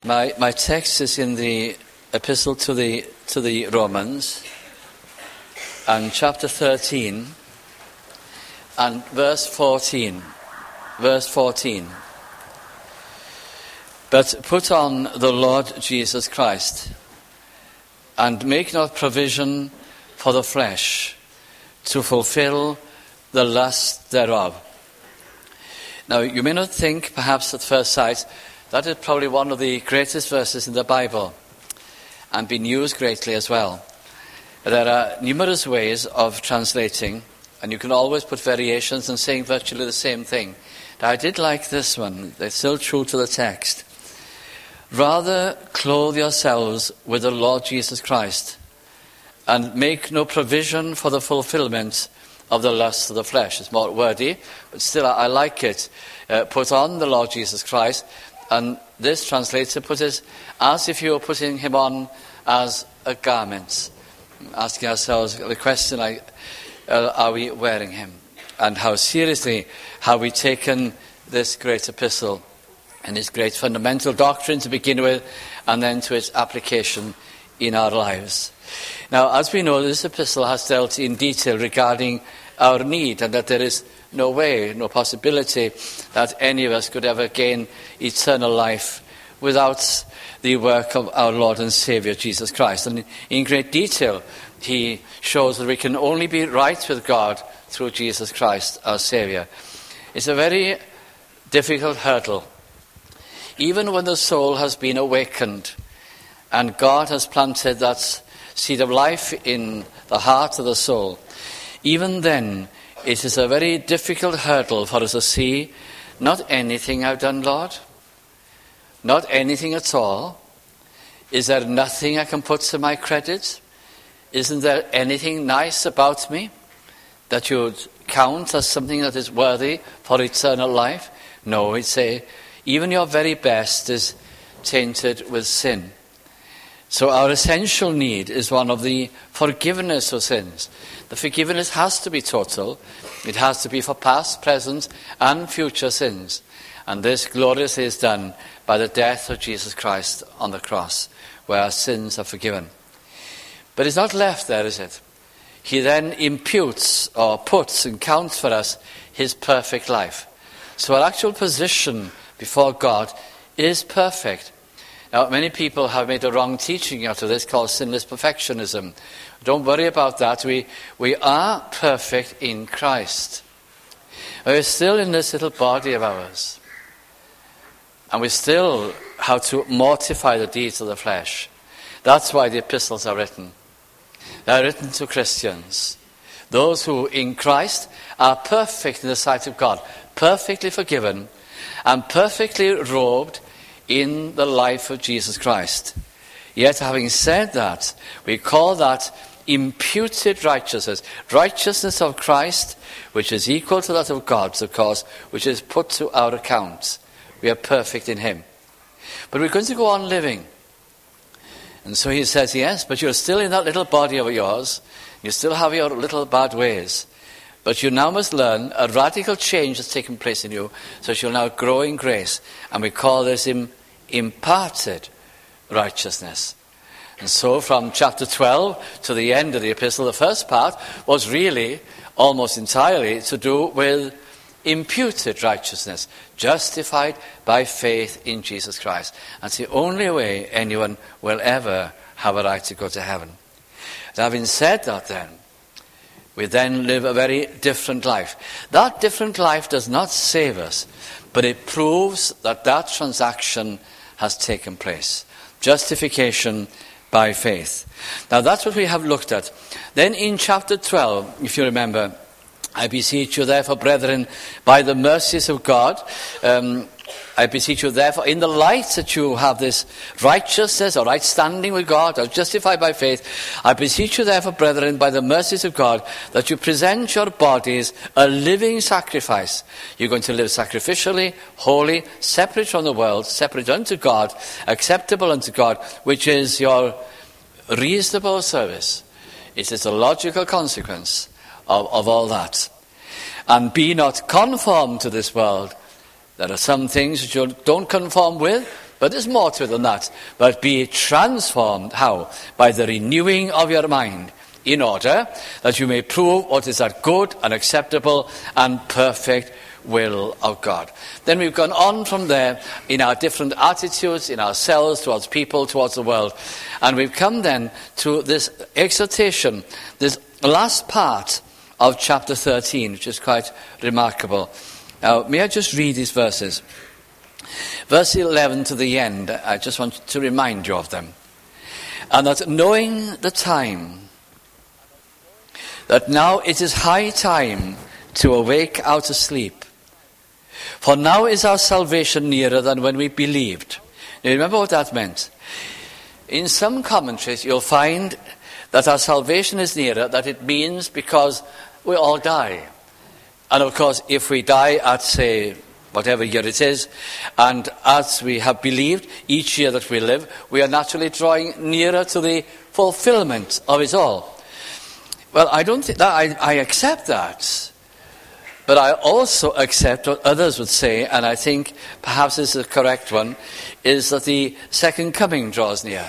My text is in the epistle to the Romans, and chapter 13 and verse 14. Verse 14. But put on the Lord Jesus Christ, and make not provision for the flesh to fulfill the lust thereof. Now, you may not think, perhaps at first sight, that is probably one of the greatest verses in the Bible, and been used greatly as well. There are numerous ways of translating, and you can always put variations and saying virtually the same thing. I did like this one. They're still true to the text. Rather clothe yourselves with the Lord Jesus Christ, and make no provision for the fulfillment of the lust of the flesh. It's more wordy, but still I like it. Put on the Lord Jesus Christ, and this translator put it as if you were putting him on as a garment. Asking ourselves the question, are we wearing him? And how seriously have we taken this great epistle and its great fundamental doctrine to begin with, and then to its application in our lives. Now, as we know, this epistle has dealt in detail regarding our need, and that there is no way, no possibility that any of us could ever gain eternal life without the work of our Lord and Saviour, Jesus Christ. And in great detail, he shows that we can only be right with God through Jesus Christ, our Saviour. It's a very difficult hurdle. Even when the soul has been awakened and God has planted that seed of life in the heart of the soul, even then it is a very difficult hurdle for us to see, not anything I've done, Lord, not anything at all. Is there nothing I can put to my credit? Isn't there anything nice about me that you would count as something that is worthy for eternal life? No, he'd say, even your very best is tainted with sin. So our essential need is one of the forgiveness of sins. The forgiveness has to be total. It has to be for past, present, and future sins. And this gloriously is done by the death of Jesus Christ on the cross, where our sins are forgiven. But it's not left there, is it? He then imputes or puts and counts for us his perfect life. So our actual position before God is perfect. Now, many people have made a wrong teaching out of this called sinless perfectionism. Don't worry about that. We are perfect in Christ. We're still in this little body of ours. And we still have to mortify the deeds of the flesh. That's why the epistles are written. They are written to Christians. Those who in Christ are perfect in the sight of God, perfectly forgiven, and perfectly robed in the life of Jesus Christ. Yet having said that, we call that imputed righteousness. Righteousness of Christ, which is equal to that of God's, of course, which is put to our account. We are perfect in him. But we're going to go on living. And so he says, yes, but you're still in that little body of yours. You still have your little bad ways. But you now must learn a radical change has taken place in you, so you'll now grow in grace. And we call this imparted righteousness. And so from chapter 12 to the end of the epistle, the first part was really almost entirely to do with imputed righteousness, justified by faith in Jesus Christ. That's the only way anyone will ever have a right to go to heaven. And having said that then, we then live a very different life. That different life does not save us, but it proves that that transaction has taken place. Justification by faith. Now that's what we have looked at. Then in chapter 12, if you remember, I beseech you therefore, brethren, by the mercies of God, I beseech you therefore, in the light that you have this righteousness or right standing with God, or justified by faith, I beseech you therefore, brethren, by the mercies of God, that you present your bodies a living sacrifice. You're going to live sacrificially, holy, separate from the world, separate unto God, acceptable unto God, which is your reasonable service. It is a logical consequence of all that. And be not conformed to this world. There are some things that you don't conform with, But there's more to it than that. But be transformed. How? By the renewing of your mind, in order that you may prove what is that good and acceptable and perfect will of God. Then we've gone on from there in our different attitudes, in ourselves, towards people, towards the world. And we've come then to this exhortation, this last part of chapter 13, which is quite remarkable. Now, may I just read these verses? Verse 11 to the end, I just want to remind you of them. And that knowing the time, that now it is high time to awake out of sleep. For now is our salvation nearer than when we believed. Now remember what that meant. In some commentaries you'll find that our salvation is nearer, that it means because we all die. And of course, if we die at, say, whatever year it is, and as we have believed, each year that we live, we are naturally drawing nearer to the fulfillment of it all. Well, I don't think that I accept that. But I also accept what others would say, and I think perhaps this is the correct one, is that the second coming draws near.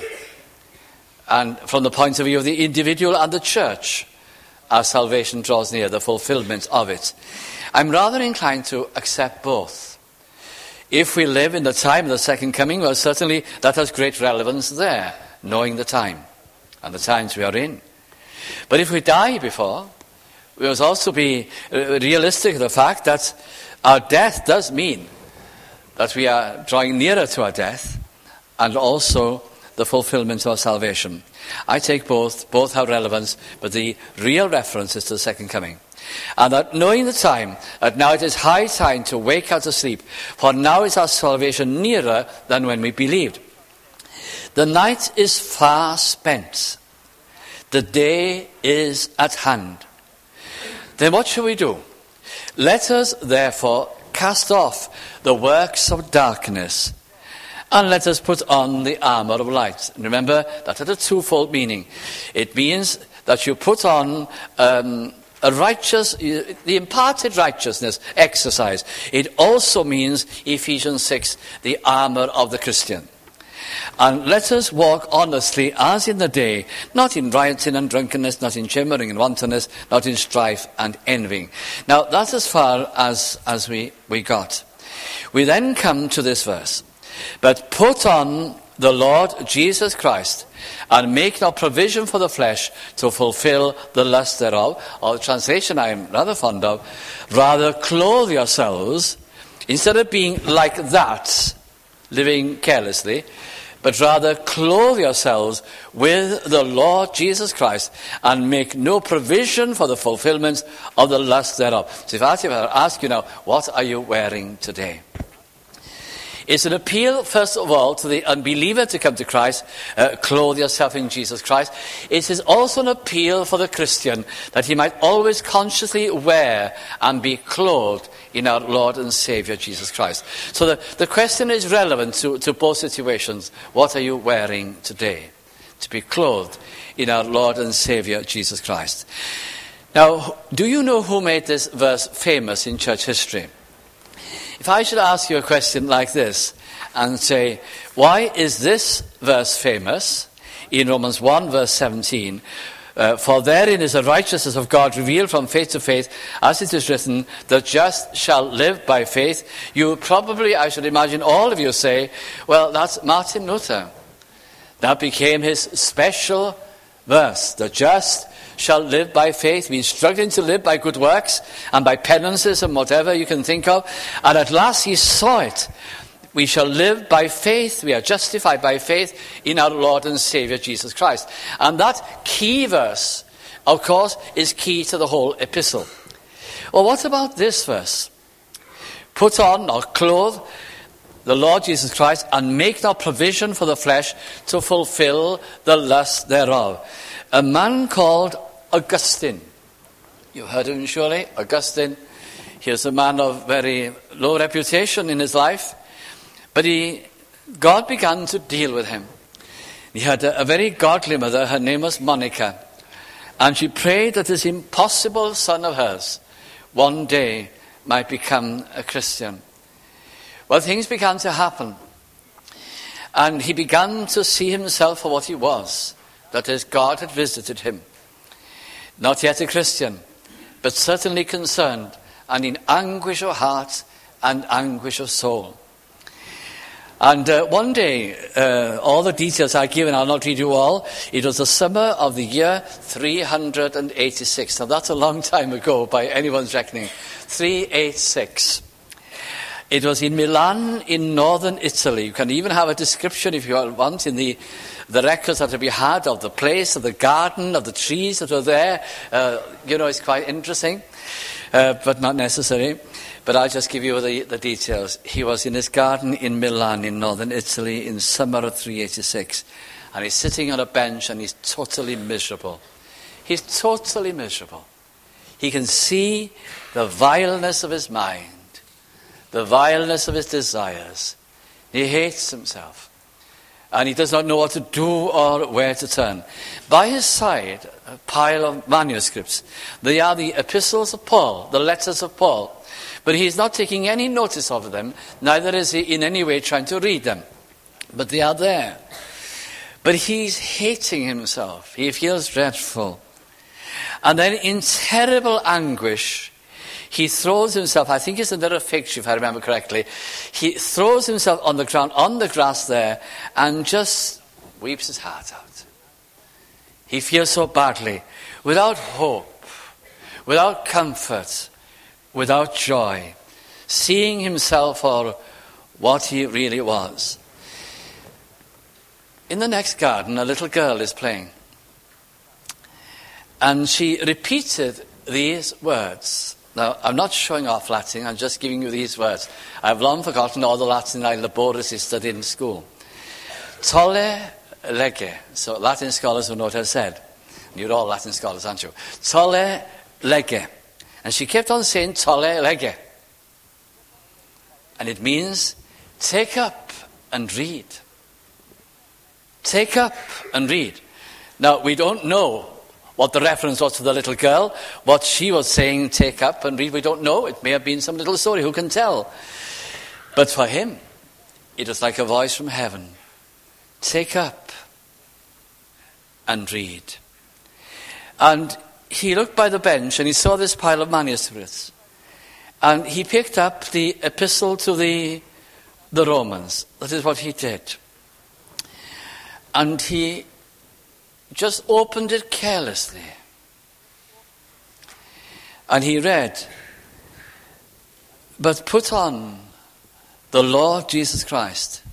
And from the point of view of the individual and the church, our salvation draws near, the fulfillment of it. I'm rather inclined to accept both. If we live in the time of the second coming, well, certainly that has great relevance there, knowing the time and the times we are in. But if we die before, we must also be realistic of the fact that our death does mean that we are drawing nearer to our death, and also the fulfillment of our salvation. I take both have relevance, but the real reference is to the second coming. And that knowing the time, that now it is high time to wake out of sleep, for now is our salvation nearer than when we believed. The night is far spent. The day is at hand. Then what shall we do? Let us therefore cast off the works of darkness, and let us put on the armour of light. And remember, that had a twofold meaning. It means that you put on the imparted righteousness exercise. It also means, Ephesians 6, the armour of the Christian. And let us walk honestly as in the day, not in rioting and drunkenness, not in chimering and wantonness, not in strife and envying. Now, that's as far as we got. We then come to this verse. But put on the Lord Jesus Christ, and make no provision for the flesh to fulfill the lust thereof. Or the translation I am rather fond of, rather clothe yourselves, instead of being like that, living carelessly, but rather clothe yourselves with the Lord Jesus Christ, and make no provision for the fulfillment of the lust thereof. So if I ask you now, what are you wearing today? It's an appeal, first of all, to the unbeliever to come to Christ, clothe yourself in Jesus Christ. It is also an appeal for the Christian that he might always consciously wear and be clothed in our Lord and Saviour Jesus Christ. So the question is relevant to both situations. What are you wearing today? To be clothed in our Lord and Saviour Jesus Christ. Now, do you know who made this verse famous in church history? If I should ask you a question like this and say, why is this verse famous in Romans 1 verse 17? For therein is the righteousness of God revealed from faith to faith, as it is written, the just shall live by faith. You probably, I should imagine, all of you say, well, that's Martin Luther. That became his special verse. The just shall live by faith. We've been struggling to live by good works and by penances and whatever you can think of. And at last he saw it. We shall live by faith. We are justified by faith in our Lord and Saviour Jesus Christ. And that key verse, of course, is key to the whole epistle. Well, what about this verse? Put on or clothe the Lord Jesus Christ, and make no provision for the flesh to fulfill the lust thereof. A man called Augustine. You've heard of him surely, Augustine. He was a man of very low reputation in his life. But God began to deal with him. He had a very godly mother. Her name was Monica. And she prayed that this impossible son of hers one day might become a Christian. Well, things began to happen. And he began to see himself for what he was. That is, God had visited him. Not yet a Christian, but certainly concerned and in anguish of heart and anguish of soul. And one day, all the details I give, and I'll not read you all, it was the summer of the year 386. Now that's a long time ago by anyone's reckoning. 386. It was in Milan in northern Italy. You can even have a description, if you want, in the records that we had of the place, of the garden, of the trees that were there. It's quite interesting, but not necessary. But I'll just give you the details. He was in his garden in Milan in northern Italy in summer of 386. And he's sitting on a bench and he's totally miserable. He's totally miserable. He can see the vileness of his mind, the vileness of his desires. He hates himself. And he does not know what to do or where to turn. By his side, a pile of manuscripts. They are the epistles of Paul, the letters of Paul. But he is not taking any notice of them, neither is he in any way trying to read them. But they are there. But he's hating himself. He feels dreadful. And then in terrible anguish, he throws himself, I think it's under a fig tree if I remember correctly, he throws himself on the ground, on the grass there, and just weeps his heart out. He feels so badly, without hope, without comfort, without joy, seeing himself for what he really was. In the next garden, a little girl is playing. And she repeated these words. Now, I'm not showing off Latin, I'm just giving you these words. I've long forgotten all the Latin I laboriously studied in school. Tolle lege. So Latin scholars will know what I said. You're all Latin scholars, aren't you? Tolle lege. And she kept on saying, tolle lege. And it means, take up and read. Take up and read. Now, we don't know what the reference was to the little girl, what she was saying, take up and read, we don't know. It may have been some little story, who can tell? But for him, it was like a voice from heaven. Take up and read. And he looked by the bench and he saw this pile of manuscripts. And he picked up the epistle to the Romans. That is what he did. And he just opened it carelessly. And he read, but put on the Lord Jesus Christ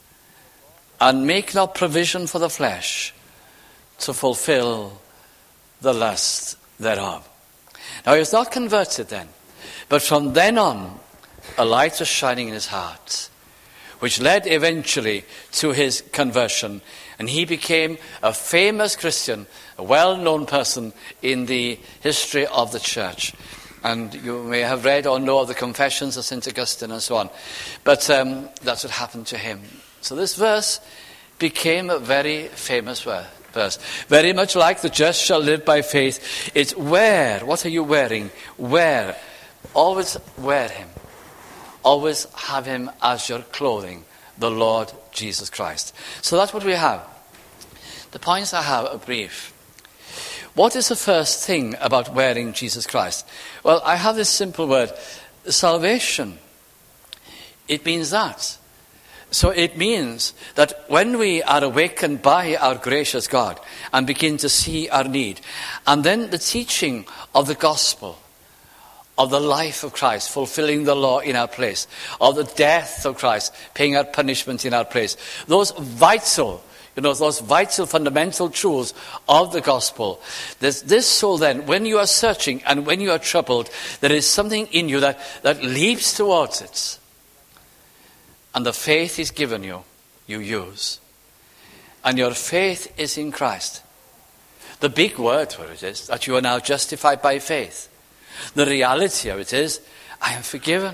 and make no provision for the flesh to fulfill the lust thereof. Now he was not converted then, but from then on a light was shining in his heart, which led eventually to his conversion, and he became a famous Christian, a well-known person in the history of the church. And you may have read or know of the Confessions of St. Augustine and so on. But that's what happened to him. So this verse became a very famous verse. Very much like the just shall live by faith. It's wear. What are you wearing? Wear. Always wear him. Always have him as your clothing, the Lord Jesus Christ. So that's what we have. The points I have are brief. What is the first thing about wearing Jesus Christ? Well, I have this simple word, salvation. It means that. So it means that when we are awakened by our gracious God and begin to see our need, and then the teaching of the gospel, of the life of Christ, fulfilling the law in our place, of the death of Christ, paying our punishment in our place, those vital fundamental truths of the gospel. This soul then, when you are searching and when you are troubled, there is something in you that leaps towards it. And the faith is given you, you use. And your faith is in Christ. The big word for it is that you are now justified by faith. The reality of it is, I am forgiven.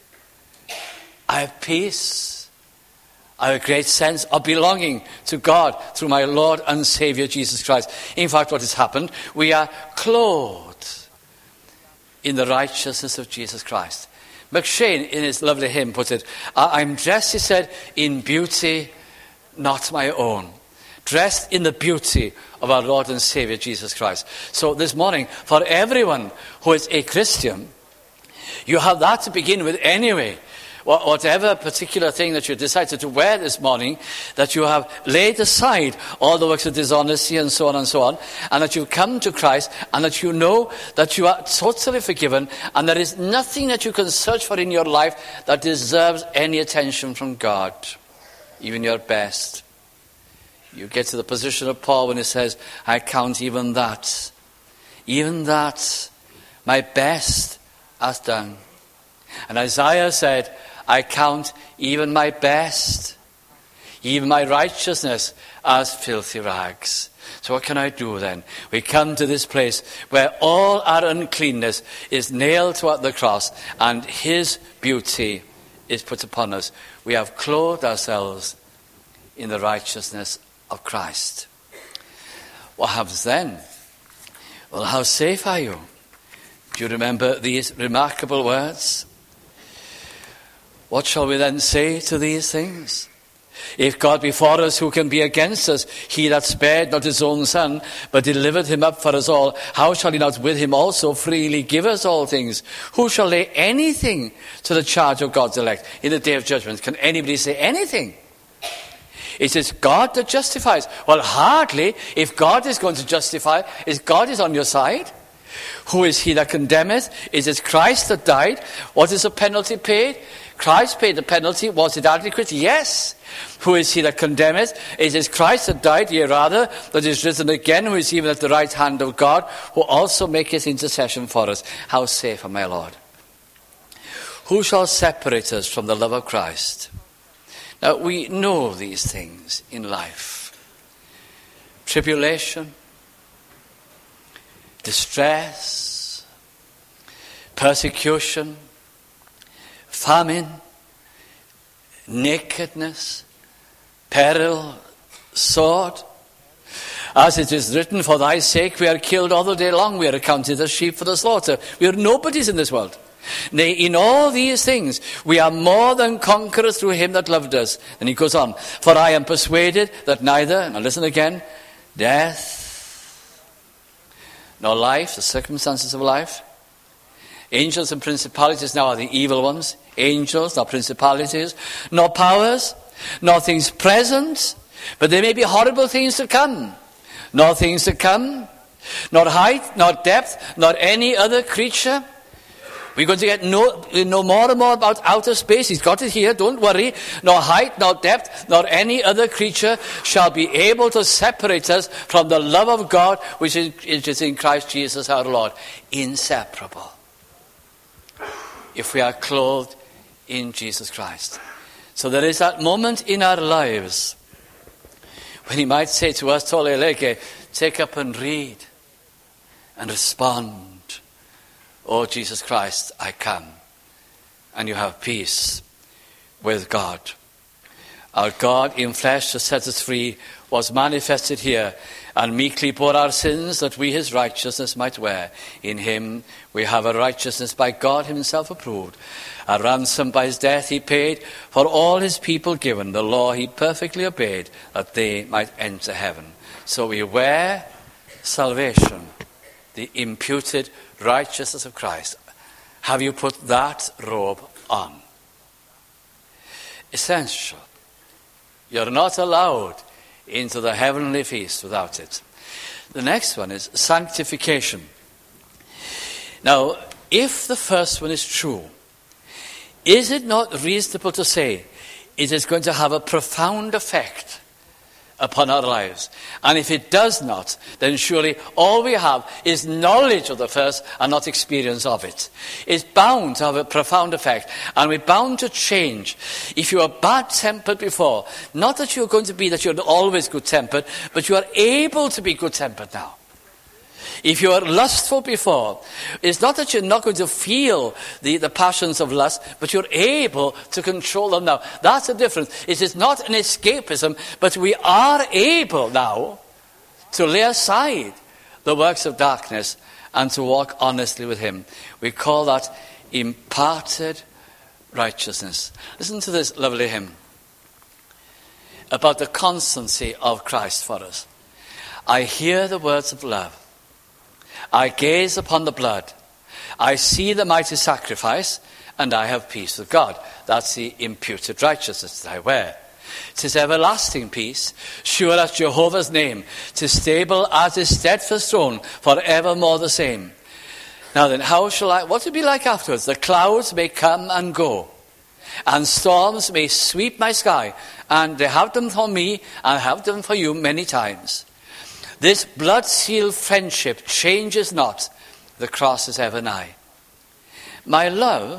I have peace. I have a great sense of belonging to God through my Lord and Savior Jesus Christ. In fact, what has happened, we are clothed in the righteousness of Jesus Christ. McShane, in his lovely hymn, put it, I'm dressed, he said, in beauty not my own. Dressed in the beauty of our Lord and Savior Jesus Christ. So this morning, for everyone who is a Christian, you have that to begin with anyway. Whatever particular thing that you decided to wear this morning, that you have laid aside all the works of dishonesty and so on, and that you come to Christ, and that you know that you are totally forgiven, and there is nothing that you can search for in your life that deserves any attention from God, even your best. You get to the position of Paul when he says, I count even that, my best as done. And Isaiah said, I count even my best, even my righteousness as filthy rags. So what can I do then? We come to this place where all our uncleanness is nailed to the cross and his beauty is put upon us. We have clothed ourselves in the righteousness of Christ. What happens then? Well, how safe are you? Do you remember these remarkable words? What shall we then say to these things? If God be for us, who can be against us? He that spared not his own son, but delivered him up for us all, how shall he not with him also freely give us all things? Who shall lay anything to the charge of God's elect in the day of judgment? Can anybody say anything? It is God that justifies. Well, hardly. If God is going to justify, God is on your side. Who is he that condemneth? Is it Christ that died? What is the penalty paid? Christ paid the penalty. Was it adequate? Yes. Who is he that condemneth? Is it Christ that died? Yea, rather, that is risen again, who is even at the right hand of God, who also maketh intercession for us. How safe am I, Lord? Who shall separate us from the love of Christ? Now, we know these things in life. Tribulation, distress, persecution, famine, nakedness, peril, sword. As it is written, for thy sake we are killed all the day long, we are accounted as sheep for the slaughter. We are nobodies in this world. Nay, in all these things we are more than conquerors through him that loved us. And he goes on, for I am persuaded that neither, now listen again, death, nor life, the circumstances of life, angels and principalities now are the evil ones, angels, nor principalities, nor powers, nor things present, but there may be horrible things to come, nor things to come, nor height, nor depth, nor any other creature. We're going to get know more and more about outer space. He's got it here, don't worry. Nor height, nor depth, nor any other creature shall be able to separate us from the love of God which is in Christ Jesus our Lord. Inseparable. If we are clothed in Jesus Christ. So there is that moment in our lives when he might say to us, Tole leke, take up and read and respond. Oh, Jesus Christ, I come. And you have peace with God. Our God in flesh to set us free was manifested here and meekly bore our sins that we his righteousness might wear. In him we have a righteousness by God himself approved. A ransom by his death he paid for all his people given. The law he perfectly obeyed that they might enter heaven. So we wear salvation, the imputed righteousness of Christ. Have you put that robe on? Essential. You're not allowed into the heavenly feast without it. The next one is sanctification. Now, if the first one is true, is it not reasonable to say it is going to have a profound effect upon our lives? And if it does not, then surely all we have is knowledge of the first and not experience of it. It's bound to have a profound effect, and we're bound to change. If you are bad-tempered before, not that you're going to be that you're always good-tempered, but you are able to be good-tempered now. If you are lustful before, it's not that you're not going to feel the passions of lust, but you're able to control them now. That's the difference. It is not an escapism, but we are able now to lay aside the works of darkness and to walk honestly with him. We call that imparted righteousness. Listen to this lovely hymn. about the constancy of Christ for us. I hear the words of love. I gaze upon the blood. I see the mighty sacrifice, and I have peace with God. That's the imputed righteousness that I wear. 'Tis everlasting peace, sure as Jehovah's name. 'Tis stable as his steadfast throne, forevermore the same. Now then, what will it be like afterwards? The clouds may come and go, and storms may sweep my sky, and they have them for me, and have them for you many times. This blood-sealed friendship changes not, the cross is ever nigh. My love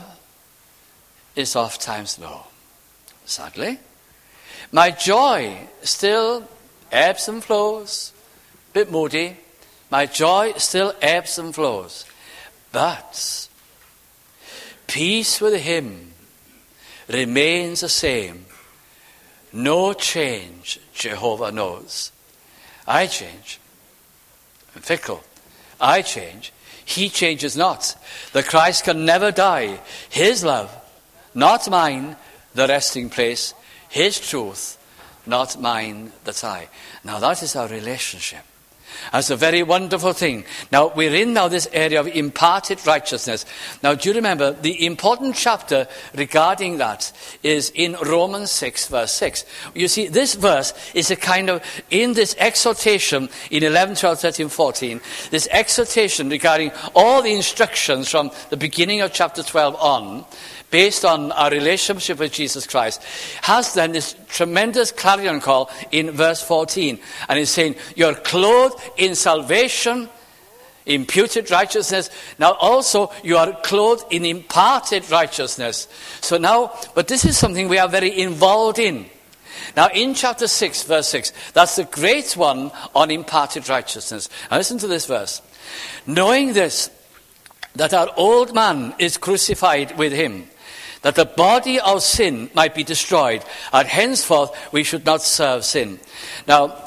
is oft times low, sadly. My joy still ebbs and flows, bit moody. My joy still ebbs and flows. But peace with him remains the same. No change Jehovah knows. I change. I'm fickle. I change. He changes not. The Christ can never die. His love, not mine, the resting place. His truth, not mine, the tie. Now that is our relationship. That's a very wonderful thing. Now we're in this area of imparted righteousness. Now do you remember the important chapter regarding that is in Romans 6 verse 6. You see, this verse is a kind of, in this exhortation in 11, 12, 13, 14, this exhortation regarding all the instructions from the beginning of chapter 12 on, based on our relationship with Jesus Christ, has then this tremendous clarion call in verse 14. And it's saying, you're clothed in salvation, imputed righteousness. Now also, you are clothed in imparted righteousness. So now, but this is something we are very involved in. Now in chapter 6, verse 6, that's the great one on imparted righteousness. Now listen to this verse. Knowing this, that our old man is crucified with him, that the body of sin might be destroyed, and henceforth we should not serve sin. Now,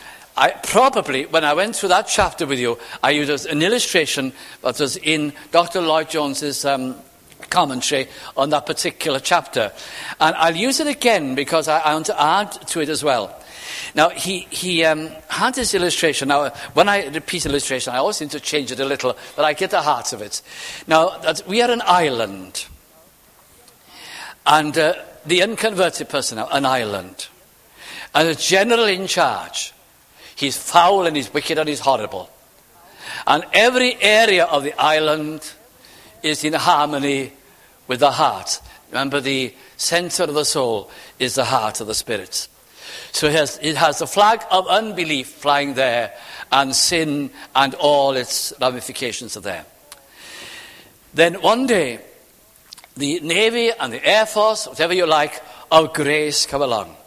when I went through that chapter with you, I used an illustration that was in Dr. Lloyd Jones's commentary on that particular chapter. And I'll use it again because I want to add to it as well. Now, he had this illustration. Now, when I repeat illustration, I always need to change it a little, but I get the heart of it. Now, we are an island. And the unconverted person now, an island. And a general in charge. He's foul and he's wicked and he's horrible. And every area of the island is in harmony with the heart. Remember, the center of the soul is the heart of the spirit. So it has the flag of unbelief flying there, and sin and all its ramifications are there. Then one day, the Navy and the Air Force, whatever you like, of grace come along.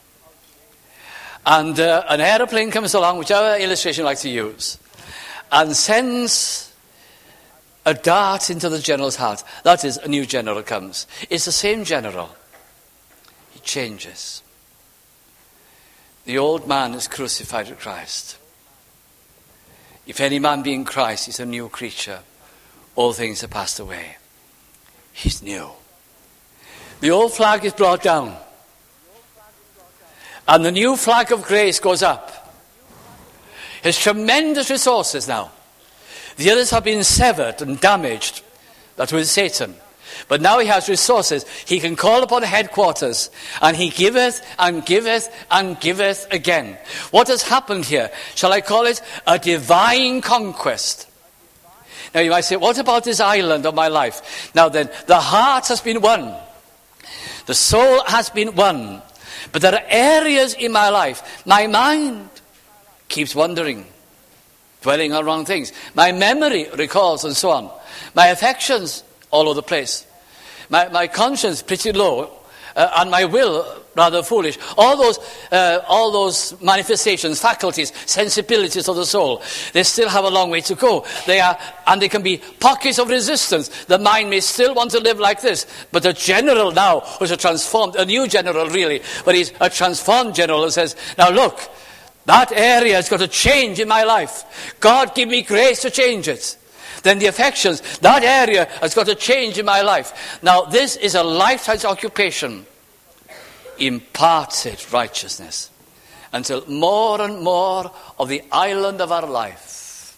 And an aeroplane comes along, whichever illustration you like to use, and sends a dart into the general's heart. That is, a new general comes. It's the same general. He changes. The old man is crucified with Christ. If any man be in Christ, he's a new creature. All things are passed away. He's new. The old flag is brought down. And the new flag of grace goes up. He has tremendous resources now. The others have been severed and damaged. That was Satan. But now he has resources. He can call upon headquarters. And he giveth and giveth and giveth again. What has happened here? Shall I call it a divine conquest? Now you might say, what about this island of my life? Now then, the heart has been won. The soul has been won. But there are areas in my life, my mind keeps wandering, dwelling on wrong things. My memory recalls and so on. My affections all over the place. My conscience pretty low, and my will rather foolish. All those manifestations, faculties, sensibilities of the soul, they still have a long way to go. They can be pockets of resistance. The mind may still want to live like this, but the general now, who's a new general really, but he's a transformed general and says, now look, that area has got to change in my life. God give me grace to change it. Then the affections, that area has got to change in my life. Now this is a lifetime's occupation. imparted righteousness, until more and more of the island of our life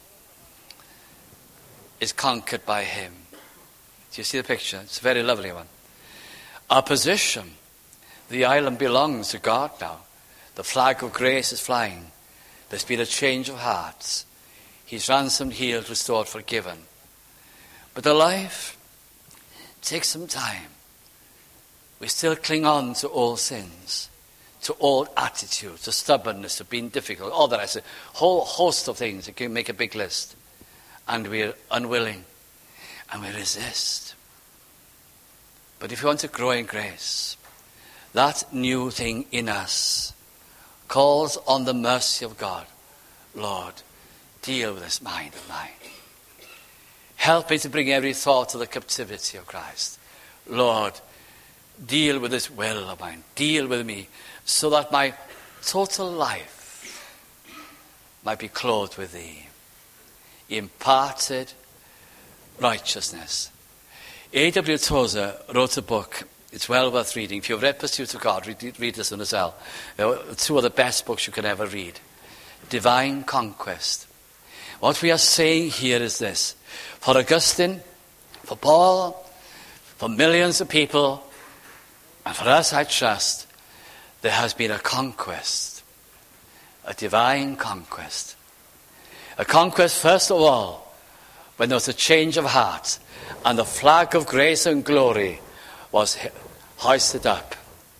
is conquered by him. Do you see the picture? It's a very lovely one. Our position, the island belongs to God now. The flag of grace is flying. There's been a change of hearts. He's ransomed, healed, restored, forgiven. But the life takes some time. We still cling on to old sins, to old attitudes, to stubbornness, to being difficult, all that. A whole host of things. You can make a big list. And we're unwilling. And we resist. But if you want to grow in grace, that new thing in us calls on the mercy of God. Lord, deal with this mind of mine. Help me to bring every thought to the captivity of Christ. Lord, deal with this will of mine. Deal with me so that my total life might be clothed with thee. Imparted righteousness. A.W. Tozer wrote a book. It's well worth reading. If you've read Pursuit of God, read this one as well. Two of the best books you can ever read. Divine Conquest. What we are saying here is this. For Augustine, for Paul, for millions of people, and for us, I trust, there has been a conquest. A divine conquest. A conquest, first of all, when there was a change of heart, and the flag of grace and glory was hoisted up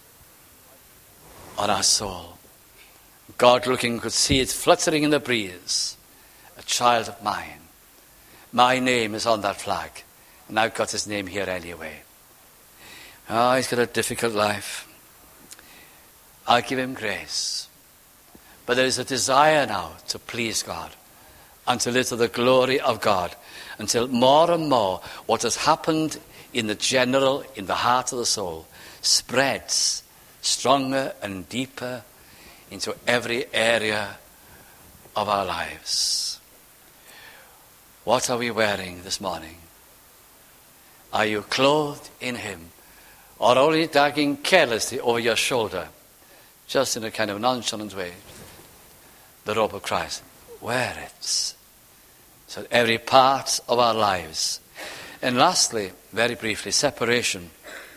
on our soul. God looking could see it fluttering in the breeze. A child of mine. My name is on that flag. And I've got his name here anyway. Oh, he's got a difficult life. I'll give him grace. But there is a desire now to please God and to live to the glory of God, until more and more what has happened in the general, in the heart of the soul, spreads stronger and deeper into every area of our lives. What are we wearing this morning? Are you clothed in him, or only dragging carelessly over your shoulder, just in a kind of nonchalant way, the robe of Christ? Wear it. So every part of our lives. And lastly, very briefly, separation.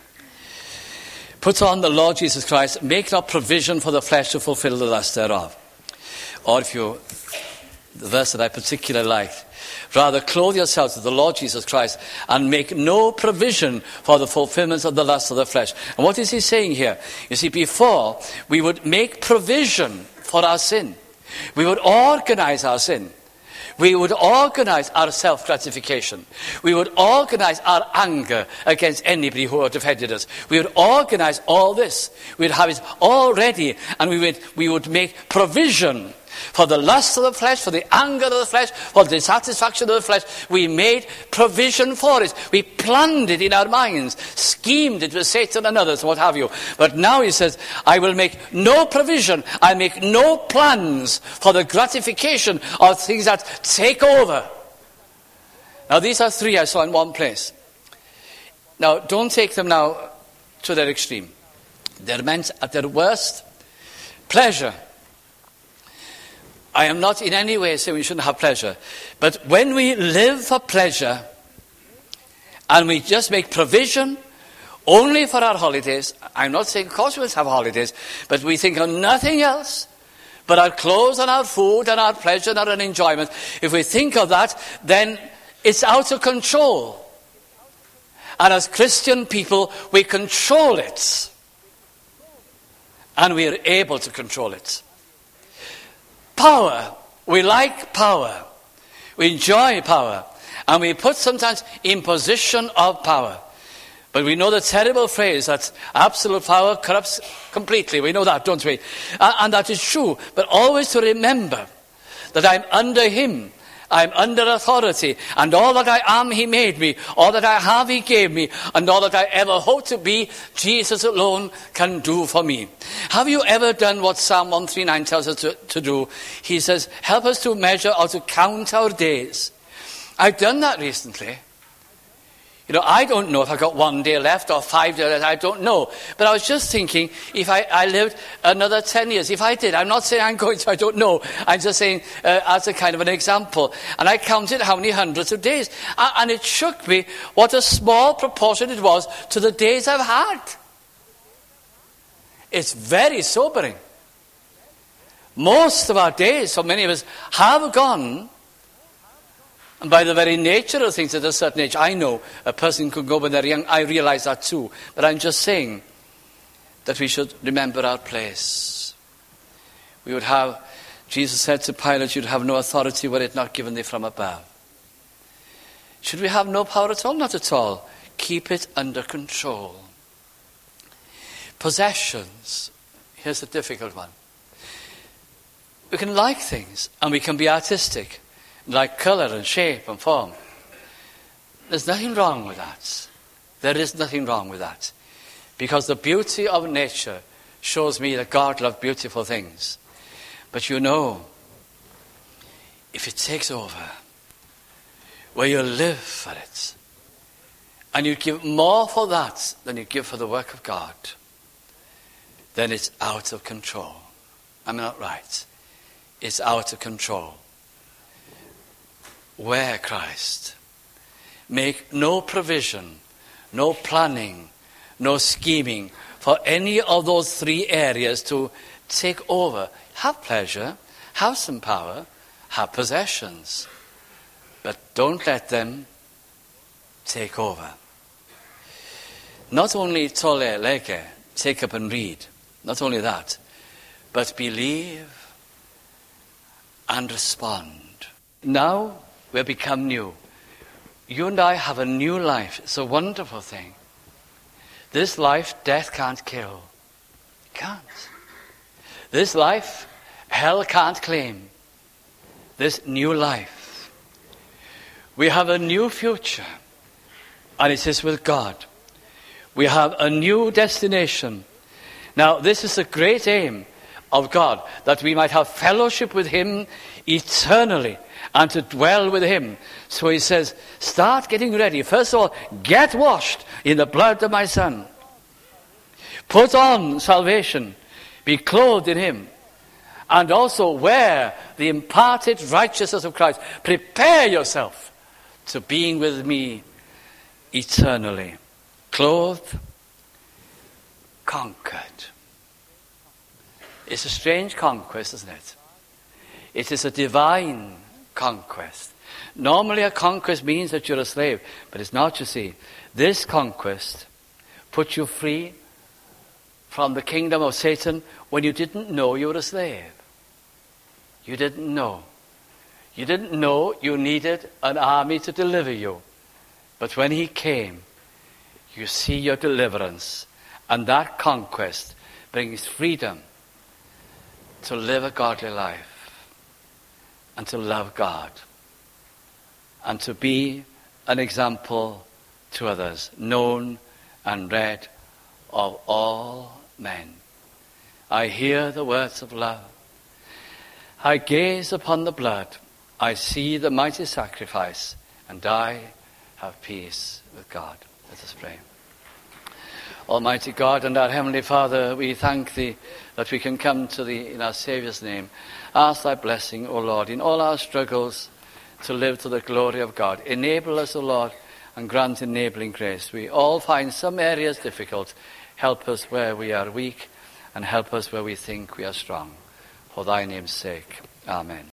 Put on the Lord Jesus Christ, make not provision for the flesh to fulfill the lust thereof. Or the verse that I particularly liked, rather clothe yourselves with the Lord Jesus Christ and make no provision for the fulfillment of the lust of the flesh. And what is he saying here? You see, before we would make provision for our sin. We would organize our sin. We would organize our self-gratification. We would organize our anger against anybody who had offended us. We would organize all this. We would have it all ready, and we would make provision for the lust of the flesh, for the anger of the flesh, for the dissatisfaction of the flesh. We made provision for it. We planned it in our minds, schemed it with Satan and others, and what have you. But now he says, I will make no provision, I make no plans for the gratification of things that take over. Now these are three I saw in one place. Now don't take them now to their extreme. They're meant at their worst, pleasure. I am not in any way saying we shouldn't have pleasure. But when we live for pleasure and we just make provision only for our holidays, I'm not saying of course we must have holidays, but we think of nothing else but our clothes and our food and our pleasure and our enjoyment. If we think of that, then it's out of control. And as Christian people, we control it. And we are able to control it. Power. We like power. We enjoy power. And we put sometimes in position of power. But we know the terrible phrase that absolute power corrupts completely. We know that, don't we? And that is true. But always to remember that I'm under him. I'm under authority. And all that I am, he made me. All that I have, he gave me. And all that I ever hope to be, Jesus alone can do for me. Have you ever done what Psalm 139 tells us to do? He says, help us to measure or to count our days. I've done that recently. I don't know if I got 1 day left or 5 days left. I don't know. But I was just thinking, if I lived another 10 years, if I did, I'm not saying I'm going to, I don't know. I'm just saying as a kind of an example. And I counted how many hundreds of days. And it shook me what a small proportion it was to the days I've had. It's very sobering. Most of our days, for many of us, have gone. And by the very nature of things at a certain age, I know a person could go when they're young. I realize that too. But I'm just saying that we should remember our place. We would have, Jesus said to Pilate, you'd have no authority were it not given thee from above. Should we have no power at all? Not at all. Keep it under control. Possessions. Here's the difficult one. We can like things and we can be artistic, like colour and shape and form. There's nothing wrong with that. There is nothing wrong with that. Because the beauty of nature shows me that God loved beautiful things. But if it takes over, where you live for it, and you give more for that than you give for the work of God, then it's out of control. Am I not right? It's out of control. Where Christ. Make no provision, no planning, no scheming for any of those 3 areas to take over. Have pleasure, have some power, have possessions, but don't let them take over. Not only tole leke, take up and read, not only that, but believe and respond. Now we've become new. You and I have a new life. It's a wonderful thing. This life, death can't kill. It can't. This life, hell can't claim. This new life. We have a new future, and it is with God. We have a new destination. Now, this is the great aim of God, that we might have fellowship with him eternally and to dwell with him. So he says, start getting ready. First of all, get washed in the blood of my Son. Put on salvation. Be clothed in him. And also wear the imparted righteousness of Christ. Prepare yourself to being with me eternally. Clothed, conquered. It's a strange conquest, isn't it? It is a divine conquest. Normally a conquest means that you're a slave, but it's not, you see. This conquest puts you free from the kingdom of Satan when you didn't know you were a slave. You didn't know. You didn't know you needed an army to deliver you. But when he came, you see your deliverance. And that conquest brings freedom to live a godly life and to love God and to be an example to others, known and read of all men. I hear the words of love. I gaze upon the blood. I see the mighty sacrifice, and I have peace with God. Let us pray. Almighty God and our Heavenly Father, we thank Thee that we can come to Thee in our Saviour's name. Ask Thy blessing, O Lord, in all our struggles to live to the glory of God. Enable us, O Lord, and grant enabling grace. We all find some areas difficult. Help us where we are weak, and help us where we think we are strong. For Thy name's sake. Amen.